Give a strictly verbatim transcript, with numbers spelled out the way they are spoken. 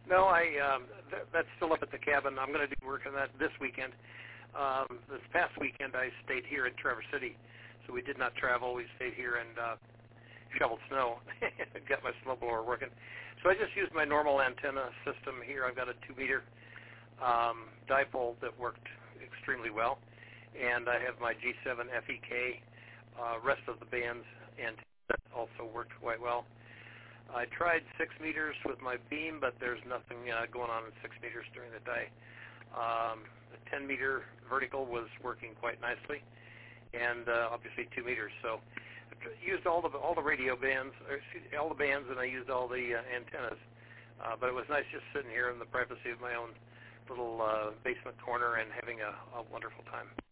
No, I um, th- that's still up at the cabin. I'm going to do work on that this weekend. Um, this past weekend, I stayed here in Traverse City, so we did not travel. We stayed here and uh, shoveled snow. Got my snowblower working. So I just used my normal antenna system here. I've got a two-meter um, dipole that worked extremely well, and I have my G seven F E K. Uh, rest of the bands antenna also worked quite well. I tried six meters with my beam, but there's nothing uh, going on in six meters during the day. Um, the ten meter vertical was working quite nicely, and uh, obviously two meters. So I used all the all the radio bands, or excuse me, all the bands, and I used all the uh, antennas. Uh, but it was nice just sitting here in the privacy of my own little uh, basement corner and having a, a wonderful time.